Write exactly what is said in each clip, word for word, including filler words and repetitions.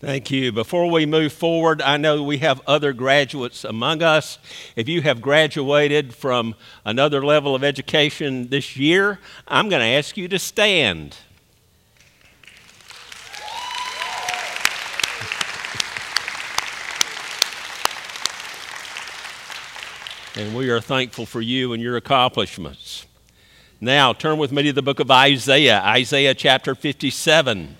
Thank you. Before we move forward, I know we have other graduates among us. If you have graduated from another level of education this year, I'm going to ask you to stand. And we are thankful for you and your accomplishments. Now, turn with me to the book of Isaiah, Isaiah chapter fifty-seven.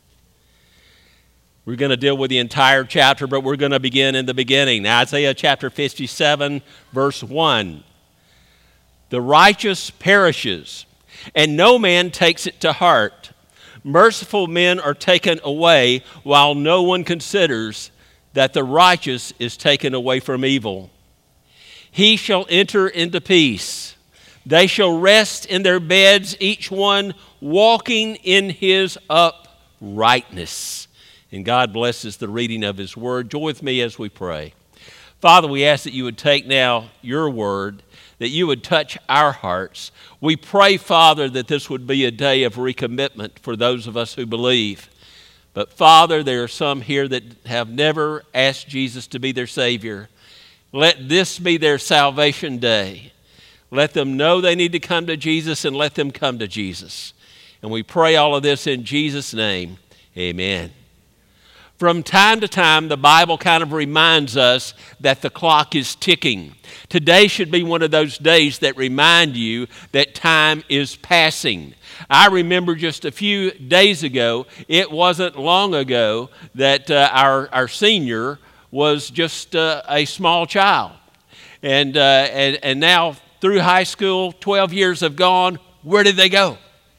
We're going to deal with the entire chapter, but we're going to begin in the beginning. Isaiah chapter fifty-seven, verse one. The righteous perishes, and no man takes it to heart. Merciful men are taken away, while no one considers that the righteous is taken away from evil. He shall enter into peace. They shall rest in their beds, each one walking in his uprightness. And God blesses the reading of his word. Join with me as we pray. Father, we ask that you would take now your word, that you would touch our hearts. We pray, Father, that this would be a day of recommitment for those of us who believe. But Father, there are some here that have never asked Jesus to be their Savior. Let this be their salvation day. Let them know they need to come to Jesus, and let them come to Jesus. And we pray all of this in Jesus' name. Amen. From time to time, the Bible kind of reminds us that the clock is ticking. Today should be one of those days that remind you that time is passing. I remember just a few days ago, it wasn't long ago, that uh, our, our senior was just uh, a small child. And, uh, and, and now through high school, twelve years have gone. Where did they go?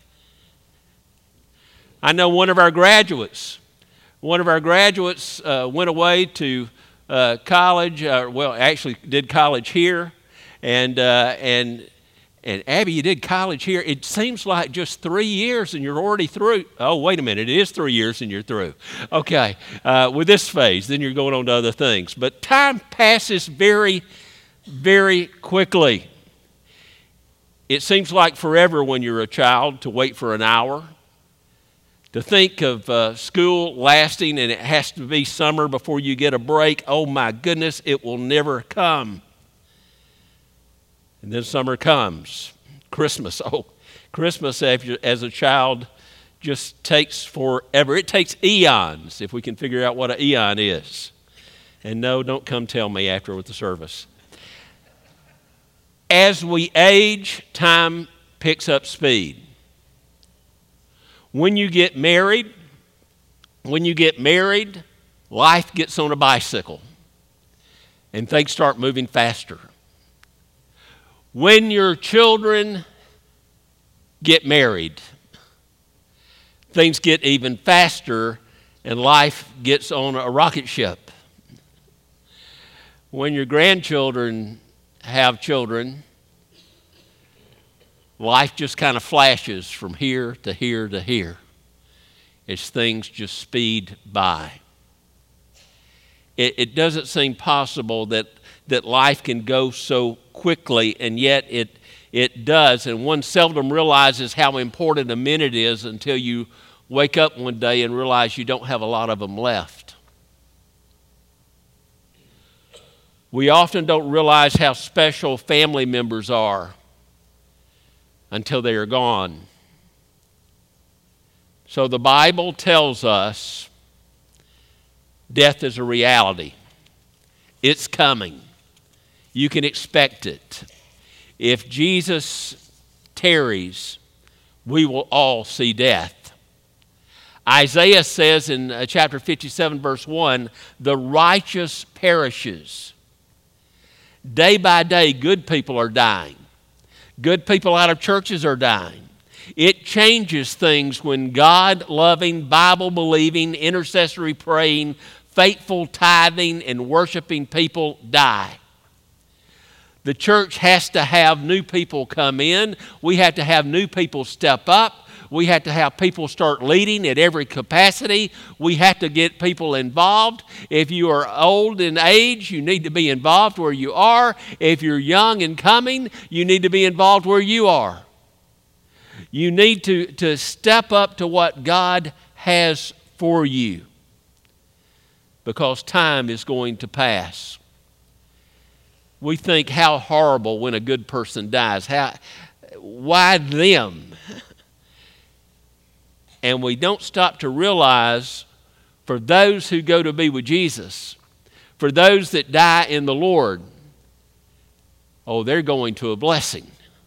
I know one of our graduates, One of our graduates uh, went away to uh, college, uh, well, actually did college here, and uh, and and Abby, you did college here. It seems like just three years and you're already through. Oh, wait a minute, it is three years and you're through. Okay, uh, with this phase, then you're going on to other things. But time passes very, very quickly. It seems like forever when you're a child to wait for an hour. To think of uh, school lasting and it has to be summer before you get a break, oh my goodness, it will never come. And then summer comes. Christmas, oh, Christmas as a child just takes forever. It takes eons if we can figure out what an eon is. And no, don't come tell me after with the service. As we age, time picks up speed. When you get married, when you get married, life gets on a bicycle and things start moving faster. When your children get married, things get even faster and life gets on a rocket ship. When your grandchildren have children, life just kind of flashes from here to here to here as things just speed by. It, it doesn't seem possible that, that life can go so quickly, and yet it, it does. And one seldom realizes how important a minute is until you wake up one day and realize you don't have a lot of them left. We often don't realize how special family members are until they are gone. So the Bible tells us death is a reality. It's coming. You can expect it. If Jesus tarries, we will all see death. Isaiah says in uh, chapter fifty-seven, verse one, the righteous perishes. Day by day, good people are dying. Good people out of churches are dying. It changes things when God-loving, Bible-believing, intercessory praying, faithful tithing, and worshiping people die. The church has to have new people come in. We have to have new people step up. We have to have people start leading at every capacity. We have to get people involved. If you are old in age, you need to be involved where you are. If you're young and coming, you need to be involved where you are. You need to, to step up to what God has for you. because time is going to pass. We think how horrible when a good person dies. How, why them? And we don't stop to realize, for those who go to be with Jesus, for those that die in the Lord, oh, they're going to a blessing.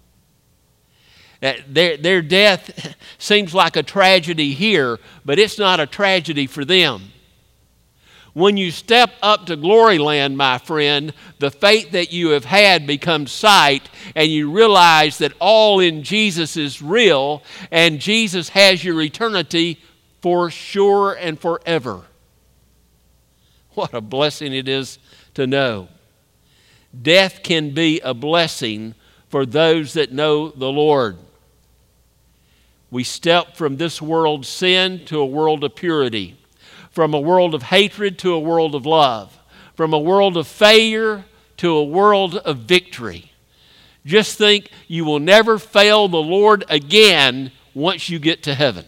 Their, their death seems like a tragedy here, but it's not a tragedy for them. When you step up to glory land, my friend, the faith that you have had becomes sight, and you realize that all in Jesus is real, and Jesus has your eternity for sure and forever. What a blessing it is to know. Death can be a blessing for those that know the Lord. We step from this world's sin to a world of purity, from a world of hatred to a world of love, from a world of failure to a world of victory. Just think, you will never fail the Lord again once you get to heaven.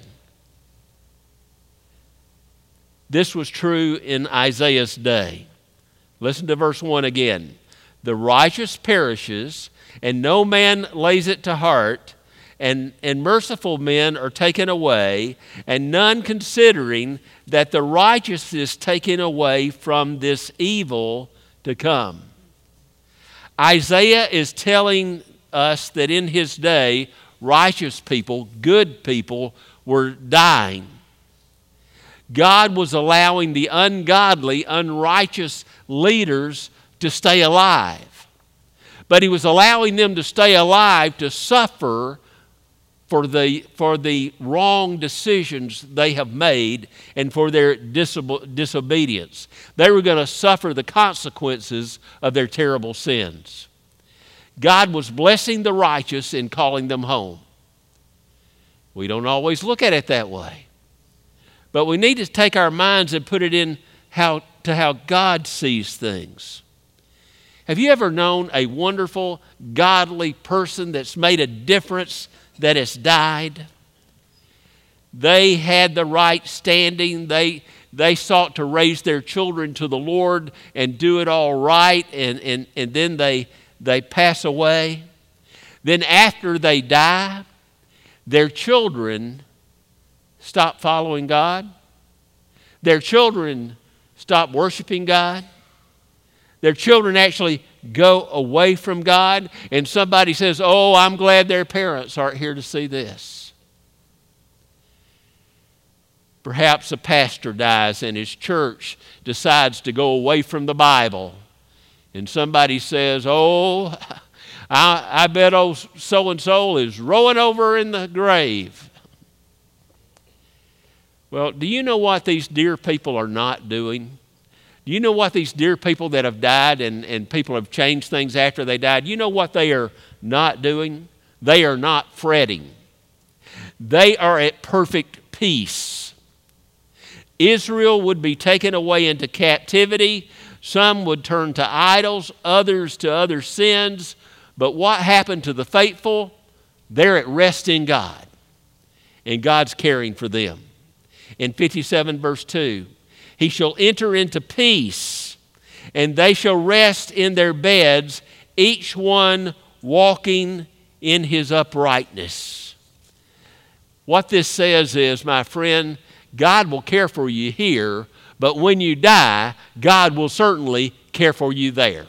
This was true in Isaiah's day. Listen to verse one again. The righteous perishes, and no man lays it to heart, and, and merciful men are taken away, and none considering that the righteous is taken away from this evil to come. Isaiah is telling us that in his day, righteous people, good people, were dying. God was allowing the ungodly, unrighteous leaders to stay alive. But he was allowing them to stay alive to suffer for the, for the wrong decisions they have made and for their disobe- disobedience. They were going to suffer the consequences of their terrible sins. God was blessing the righteous and calling them home. We don't always look at it that way. But we need to take our minds and put it in how, to how God sees things. Have you ever known a wonderful, godly person that's made a difference that has died? They had the right standing. They, they sought to raise their children to the Lord and do it all right, and, and, and then they, they pass away. Then after they die, their children stop following God. Their children stop worshiping God. Their children actually go away from God, and somebody says, oh, I'm glad their parents aren't here to see this. Perhaps a pastor dies and his church decides to go away from the Bible, and somebody says, oh, I, I bet old so-and-so is rolling over in the grave. Well, do you know what these dear people are not doing? Do you know what these dear people that have died and, and people have changed things after they died, you know what they are not doing? They are not fretting. They are at perfect peace. Israel would be taken away into captivity. Some would turn to idols, others to other sins. But what happened to the faithful? They're at rest in God, and God's caring for them. In fifty-seven verse two, he shall enter into peace, and they shall rest in their beds, each one walking in his uprightness. What this says is, my friend, God will care for you here, but when you die, God will certainly care for you there.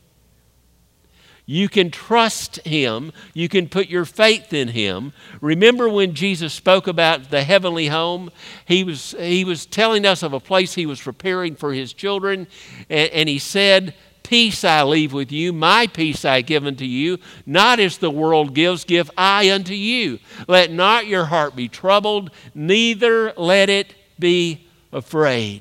You can trust him. You can put your faith in him. Remember when Jesus spoke about the heavenly home? He was, he was telling us of a place he was preparing for his children. And, and he said, peace I leave with you, my peace I give unto you. Not as the world gives, give I unto you. Let not your heart be troubled, neither let it be afraid.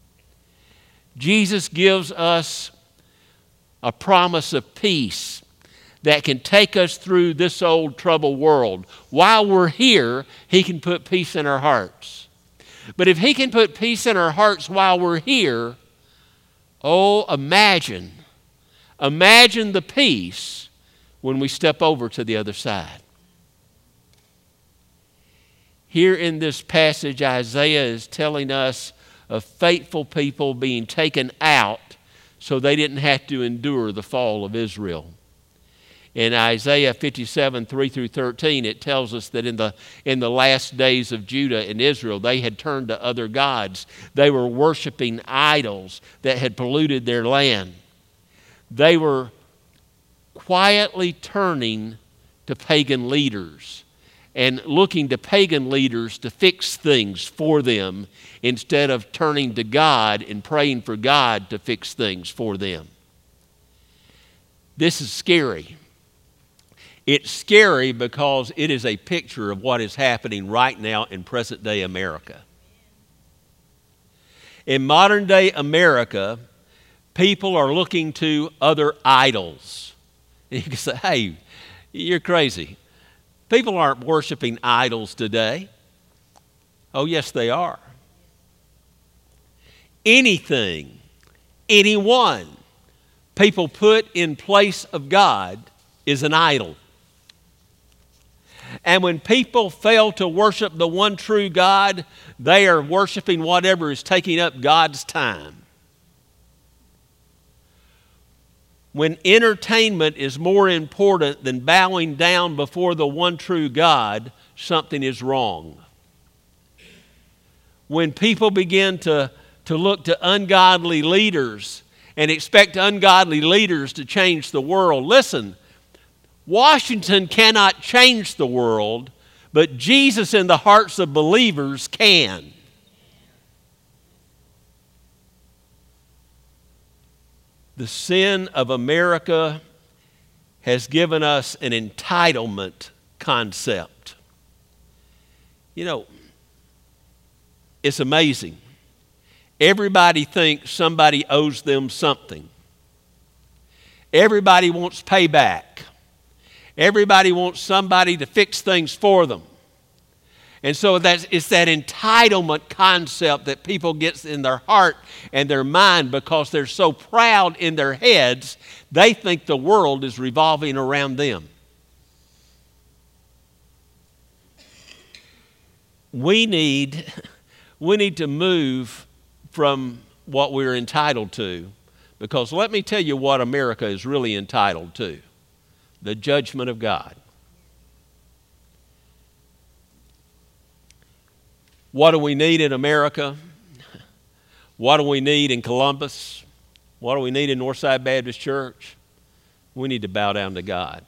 Jesus gives us a promise of peace that can take us through this old troubled world. While we're here, he can put peace in our hearts. But if he can put peace in our hearts while we're here, oh, imagine, imagine the peace when we step over to the other side. Here in this passage, Isaiah is telling us of faithful people being taken out so they didn't have to endure the fall of Israel. In Isaiah fifty-seven, three through thirteen, it tells us that in the, in the last days of Judah and Israel, they had turned to other gods. They were worshiping idols that had polluted their land. They were quietly turning to pagan leaders and looking to pagan leaders to fix things for them instead of turning to God and praying for God to fix things for them. This is scary. It's scary because it is a picture of what is happening right now in present-day America. In modern-day America, people are looking to other idols. And you can say, hey, you're crazy. People aren't worshiping idols today. Oh, yes, they are. Anything, anyone people put in place of God is an idol. And when people fail to worship the one true God, they are worshiping whatever is taking up God's time. When entertainment is more important than bowing down before the one true God, something is wrong. When people begin to, to look to ungodly leaders and expect ungodly leaders to change the world, listen, Washington cannot change the world, but Jesus in the hearts of believers can. The sin of America has given us an entitlement concept. You know, it's amazing. Everybody thinks somebody owes them something. Everybody wants payback. Everybody wants somebody to fix things for them. And so that's, it's that entitlement concept that people get in their heart and their mind because they're so proud in their heads, they think the world is revolving around them. We need, we need to move from what we're entitled to, because let me tell you what America is really entitled to: the judgment of God. What do we need in America? What do we need in Columbus? What do we need in Northside Baptist Church? We need to bow down to God.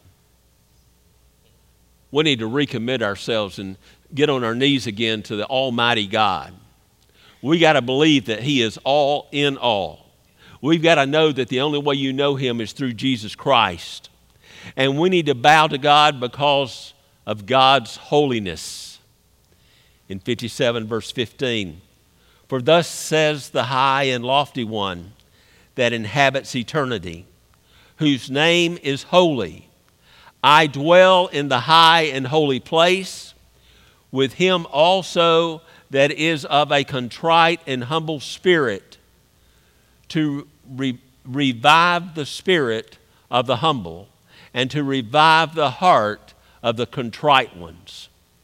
We need to recommit ourselves and get on our knees again to the Almighty God. We got to believe that He is all in all. We've got to know that the only way you know Him is through Jesus Christ. And we need to bow to God because of God's holiness. In fifty-seven, verse fifteen, for thus says the high and lofty one that inhabits eternity, whose name is holy. I dwell in the high and holy place with him also that is of a contrite and humble spirit, to re- revive the spirit of the humble and to revive the heart of the contrite ones.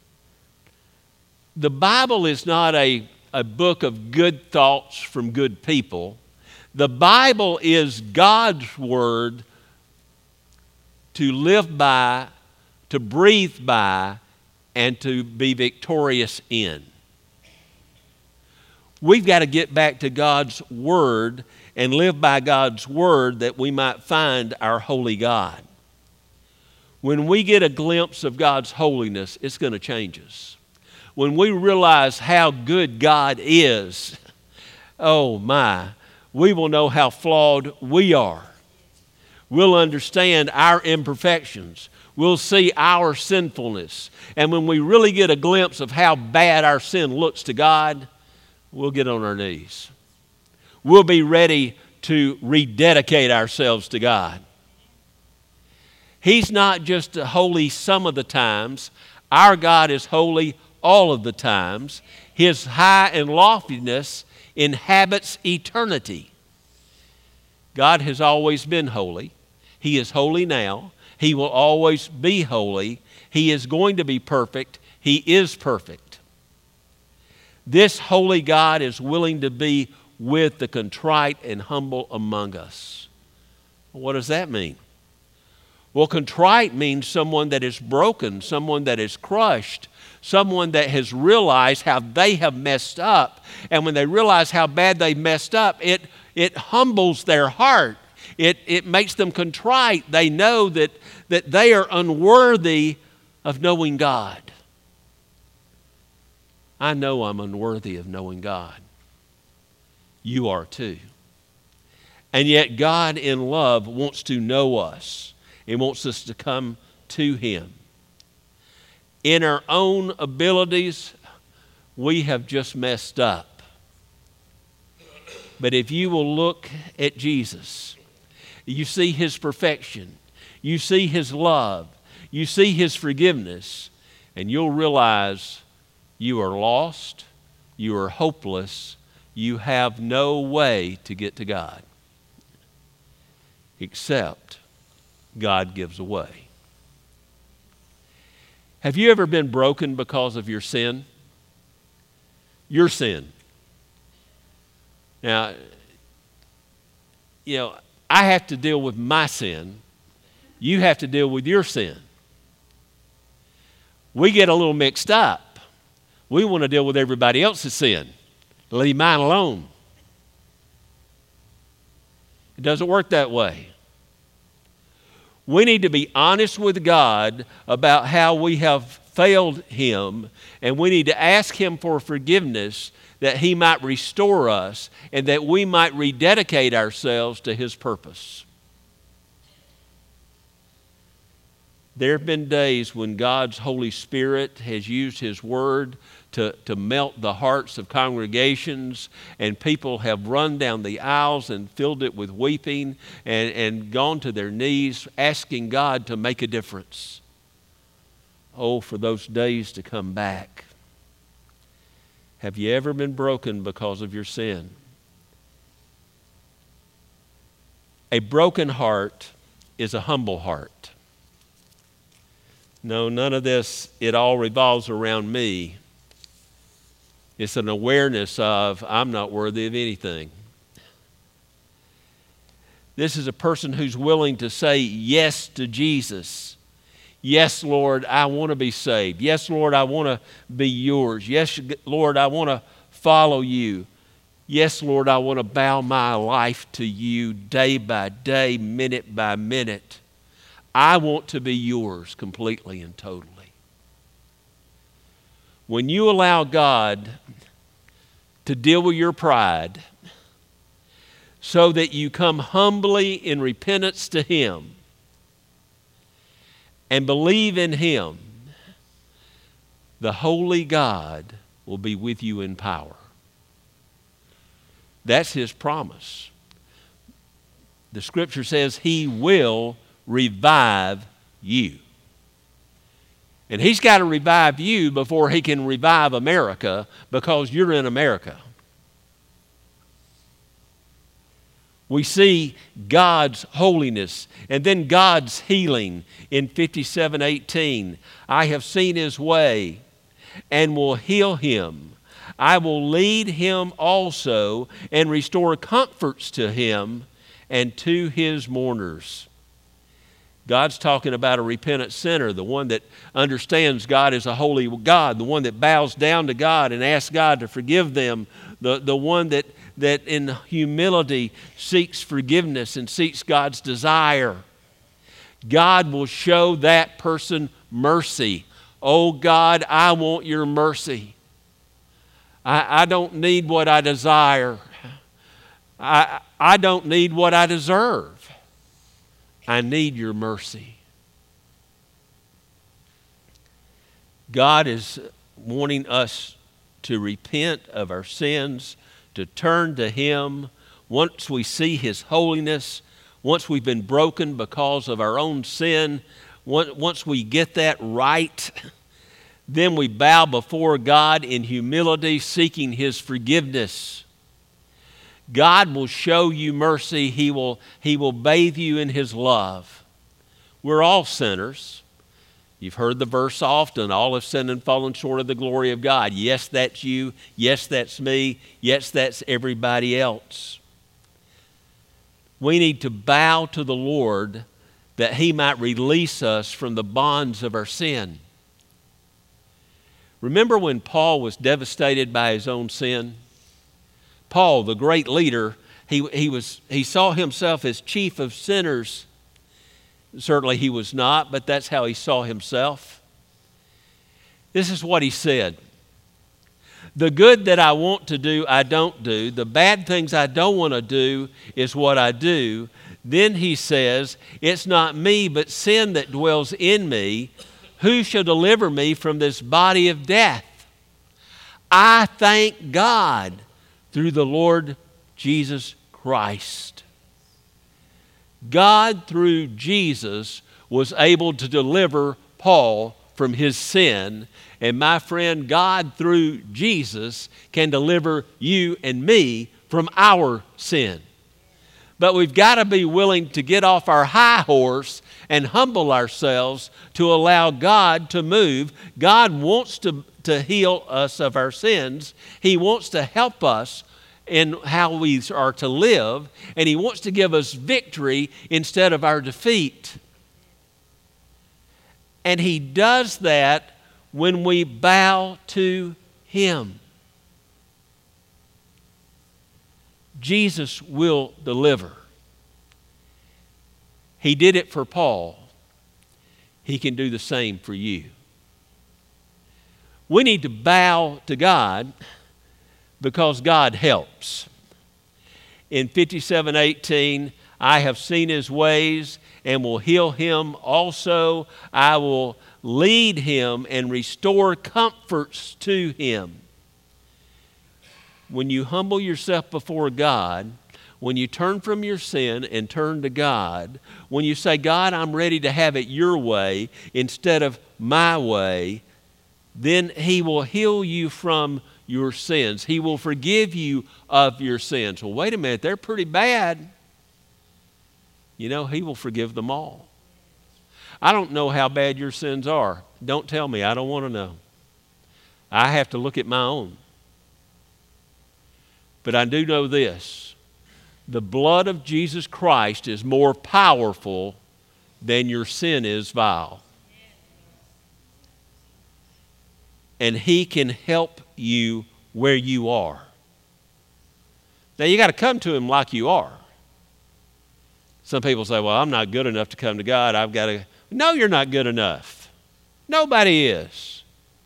The Bible is not a, a book of good thoughts from good people. The Bible is God's word to live by, to breathe by, and to be victorious in. We've got to get back to God's word and live by God's word that we might find our holy God. When we get a glimpse of God's holiness, it's going to change us. When we realize how good God is, oh my, we will know how flawed we are. We'll understand our imperfections. We'll see our sinfulness. And when we really get a glimpse of how bad our sin looks to God, we'll get on our knees. We'll be ready to rededicate ourselves to God. He's not just holy some of the times. Our God is holy all of the times. His high and loftiness inhabits eternity. God has always been holy. He is holy now. He will always be holy. He is going to be perfect. He is perfect. This holy God is willing to be with the contrite and humble among us. What does that mean? Well, contrite means someone that is broken, someone that is crushed, someone that has realized how they have messed up. And when they realize how bad they messed up, it, it humbles their heart. It, it makes them contrite. They know that, that they are unworthy of knowing God. I know I'm unworthy of knowing God. You are too. And yet God in love wants to know us. He wants us to come to Him. In our own abilities, we have just messed up. But if you will look at Jesus, you see His perfection, you see His love, you see His forgiveness, and you'll realize you are lost, you are hopeless, you have no way to get to God except God gives a way. Have you ever been broken because of your sin? Your sin. Now, you know, I have to deal with my sin. You have to deal with your sin. We get a little mixed up. We want to deal with everybody else's sin. Leave mine alone. It doesn't work that way. We need to be honest with God about how we have failed Him, and we need to ask Him for forgiveness that He might restore us and that we might rededicate ourselves to His purpose. There have been days when God's Holy Spirit has used His Word to, to melt the hearts of congregations, and people have run down the aisles and filled it with weeping and, and gone to their knees asking God to make a difference. Oh, for those days to come back. Have you ever been broken because of your sin? A broken heart is a humble heart. No, none of this, it all revolves around me. It's an awareness of, I'm not worthy of anything. This is a person who's willing to say yes to Jesus. Yes, Lord, I want to be saved. Yes, Lord, I want to be yours. Yes, Lord, I want to follow you. Yes, Lord, I want to bow my life to you day by day, minute by minute. I want to be yours completely and totally. When you allow God to deal with your pride so that you come humbly in repentance to Him and believe in Him, the holy God will be with you in power. That's His promise. The Scripture says He will revive you. And He's got to revive you before He can revive America, because you're in America. We see God's holiness and then God's healing in fifty-seven eighteen. I have seen His way and will heal him. I will lead him also and restore comforts to him and to his mourners. God's talking about a repentant sinner, the one that understands God is a holy God, the one that bows down to God and asks God to forgive them, the, the one that, that in humility seeks forgiveness and seeks God's desire. God will show that person mercy. Oh God, I want your mercy. I, I don't need what I desire. I, I don't need what I deserve. I need your mercy. God is wanting us to repent of our sins, to turn to Him. Once we see His holiness, once we've been broken because of our own sin, once we get that right, then we bow before God in humility, seeking His forgiveness. God will show you mercy. He will, he will bathe you in His love. We're all sinners. You've heard the verse often, all have sinned and fallen short of the glory of God. Yes, that's you. Yes, that's me. Yes, that's everybody else. We need to bow to the Lord that He might release us from the bonds of our sin. Remember when Paul was devastated by his own sin? Paul, the great leader, he, he, was, he saw himself as chief of sinners. Certainly he was not, but that's how he saw himself. This is what he said. The good that I want to do, I don't do. The bad things I don't want to do is what I do. Then he says, it's not me, but sin that dwells in me. Who shall deliver me from this body of death? I thank God through the Lord Jesus Christ. God, through Jesus, was able to deliver Paul from his sin. And my friend, God, through Jesus, can deliver you and me from our sin. But we've got to be willing to get off our high horse and humble ourselves to allow God to move. God wants to, to heal us of our sins. He wants to help us in how we are to live, and He wants to give us victory instead of our defeat. And He does that when we bow to Him. Jesus will deliver. He did it for Paul. He can do the same for you. We need to bow to God because God helps. In fifty-seven eighteen, I have seen His ways and will heal him also. I will lead him and restore comforts to him. When you humble yourself before God, when you turn from your sin and turn to God, when you say, God, I'm ready to have it your way instead of my way, then He will heal you from your sins. He will forgive you of your sins. Well, wait a minute, they're pretty bad. You know, He will forgive them all. I don't know how bad your sins are. Don't tell me. I don't want to know. I have to look at my own. But I do know this. The blood of Jesus Christ is more powerful than your sin is vile. And He can help you where you are. Now you got to come to Him like you are. Some people say, well, I'm not good enough to come to God. I've got to. No, you're not good enough. Nobody is.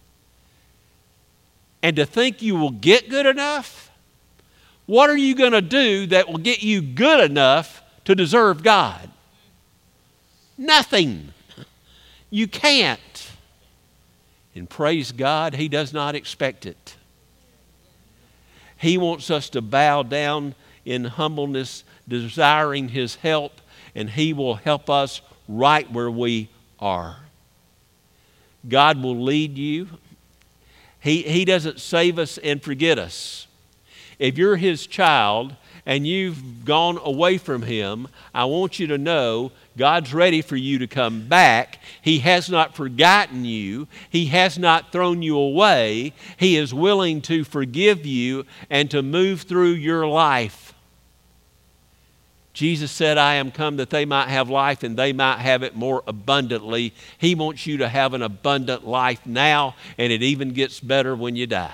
And to think you will get good enough? What are you going to do that will get you good enough to deserve God? Nothing. You can't. And praise God, He does not expect it. He wants us to bow down in humbleness, desiring His help, and He will help us right where we are. God will lead you. He, he doesn't save us and forget us. If you're His child and you've gone away from Him, I want you to know God's ready for you to come back. He has not forgotten you. He has not thrown you away. He is willing to forgive you and to move through your life. Jesus said, I am come that they might have life and they might have it more abundantly. He wants you to have an abundant life now, and it even gets better when you die.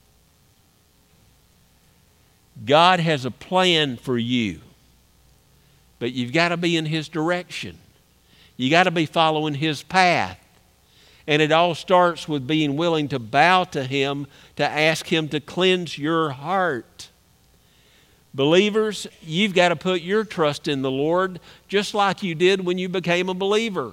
God has a plan for you, but you've got to be in His direction. You got to be following His path. And it all starts with being willing to bow to Him, to ask Him to cleanse your heart. Believers, you've got to put your trust in the Lord just like you did when you became a believer.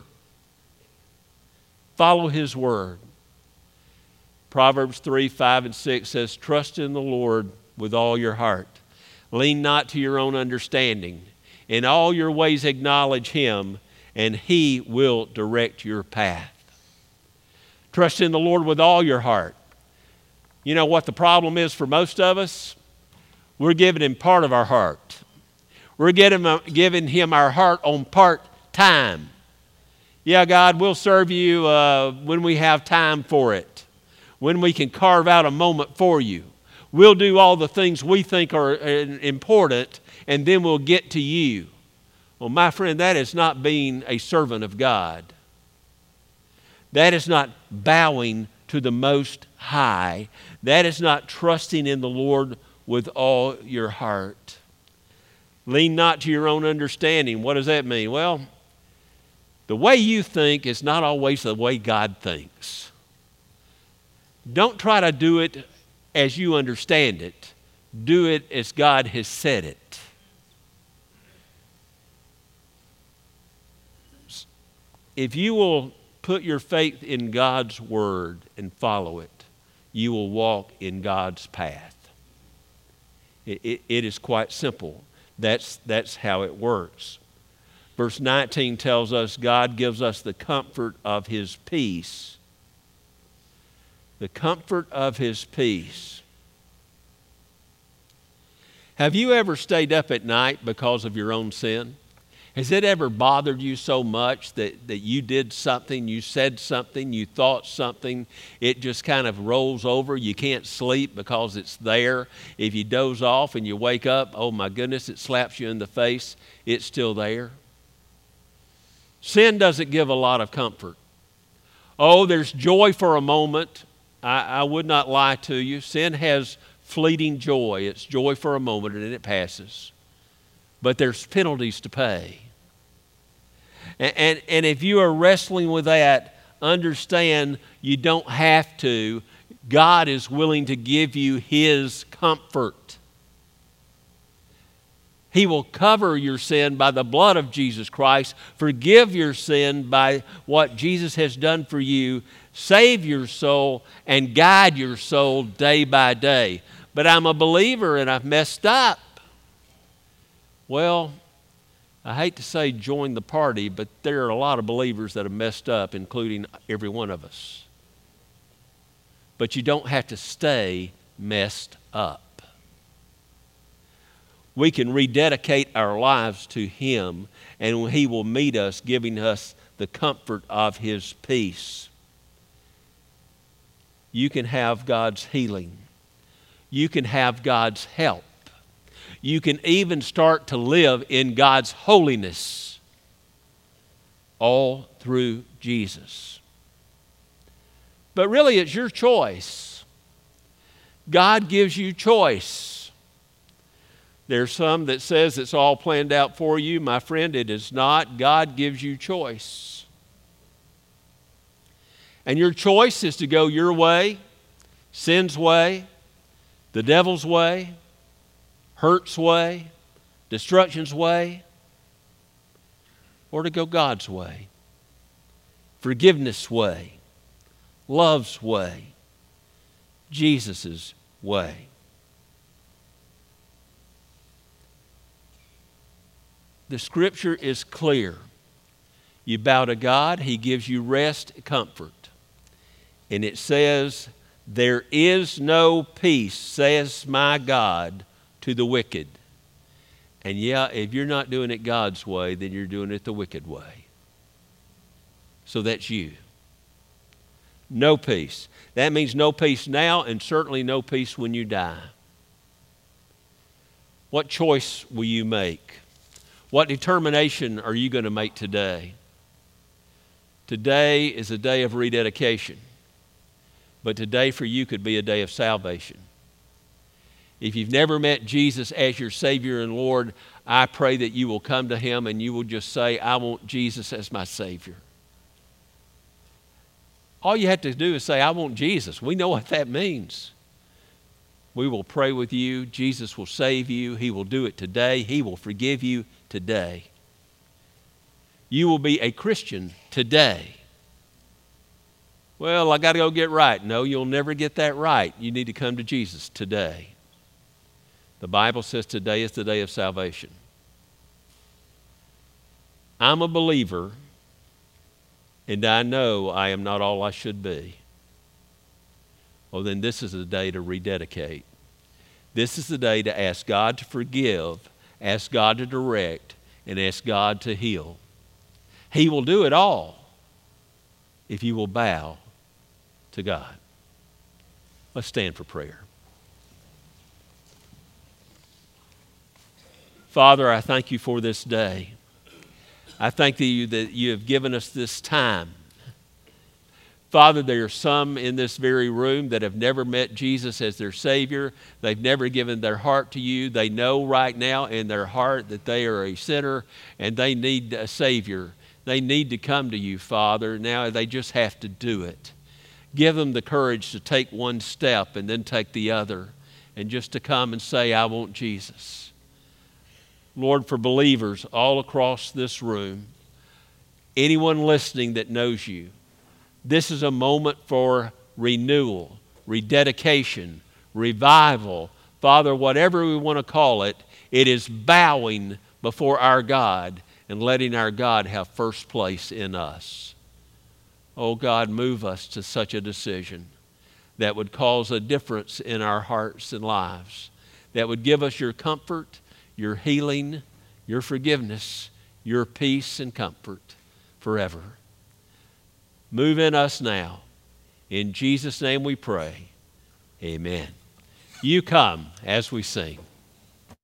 Follow His word. Proverbs three, five, and six says, trust in the Lord with all your heart. Lean not to your own understanding. In all your ways acknowledge Him, and He will direct your path. Trust in the Lord with all your heart. You know what the problem is for most of us? We're giving Him part of our heart. We're giving, giving Him our heart on part time. Yeah, God, we'll serve you uh, when we have time for it, when we can carve out a moment for you. We'll do all the things we think are important, and then we'll get to you. Well, my friend, that is not being a servant of God. That is not bowing to the Most High. That is not trusting in the Lord with all your heart. Lean not to your own understanding. What does that mean? Well, the way you think is not always the way God thinks. Don't try to do it as you understand it. Do it as God has said it. If you will put your faith in God's word and follow it, you will walk in God's path. It, it, it is quite simple. That's, that's how it works. Verse nineteen tells us God gives us the comfort of His peace. The comfort of His peace. Have you ever stayed up at night because of your own sin? Has it ever bothered you so much that, that you did something, you said something, you thought something, it just kind of rolls over, you can't sleep because it's there. If you doze off and you wake up, oh my goodness, it slaps you in the face, it's still there. Sin doesn't give a lot of comfort. Oh, there's joy for a moment. I, I would not lie to you. Sin has fleeting joy. It's joy for a moment and then it passes. But there's penalties to pay. And, and, and if you are wrestling with that, understand you don't have to. God is willing to give you His comfort. He will cover your sin by the blood of Jesus Christ, forgive your sin by what Jesus has done for you, save your soul, and guide your soul day by day. But I'm a believer and I've messed up. Well, I hate to say join the party, but there are a lot of believers that have messed up, including every one of us. But you don't have to stay messed up. We can rededicate our lives to Him, and He will meet us, giving us the comfort of His peace. You can have God's healing. You can have God's help. You can even start to live in God's holiness, all through Jesus. But really, it's your choice. God gives you choice. There's some that says it's all planned out for you. My friend, it is not. God gives you choice. And your choice is to go your way, sin's way, the devil's way, hurt's way, destruction's way, or to go God's way, forgiveness way, love's way, Jesus' way. The Scripture is clear. You bow to God, He gives you rest, comfort. And it says, there is no peace, says my God, to the wicked. And yeah, if you're not doing it God's way, then you're doing it the wicked way. So that's you. No peace. That means no peace now and certainly no peace when you die. What choice will you make? What determination are you going to make today? Today is a day of rededication. But today for you could be a day of salvation. If you've never met Jesus as your Savior and Lord, I pray that you will come to Him and you will just say, I want Jesus as my Savior. All you have to do is say, I want Jesus. We know what that means. We will pray with you. Jesus will save you. He will do it today. He will forgive you today. You will be a Christian today. Well, I got to go get right. No, you'll never get that right. You need to come to Jesus today. The Bible says today is the day of salvation. I'm a believer, and I know I am not all I should be. Well, then this is the day to rededicate. This is the day to ask God to forgive, ask God to direct, and ask God to heal. He will do it all. if you will bow to God. Let's stand for prayer. Father, I thank you for this day. I thank you that you have given us this time. Father, there are some in this very room that have never met Jesus as their Savior. They've never given their heart to you. They know right now in their heart that they are a sinner and they need a Savior. They need to come to you, Father. Now they just have to do it. Give them the courage to take one step and then take the other, and just to come and say, I want Jesus. Lord, for believers all across this room, anyone listening that knows you, this is a moment for renewal, rededication, revival. Father, whatever we want to call it, it is bowing before our God and letting our God have first place in us. Oh God, move us to such a decision that would cause a difference in our hearts and lives, that would give us your comfort, your healing, your forgiveness, your peace and comfort forever. Move in us now. In Jesus' name we pray. Amen. You come as we sing.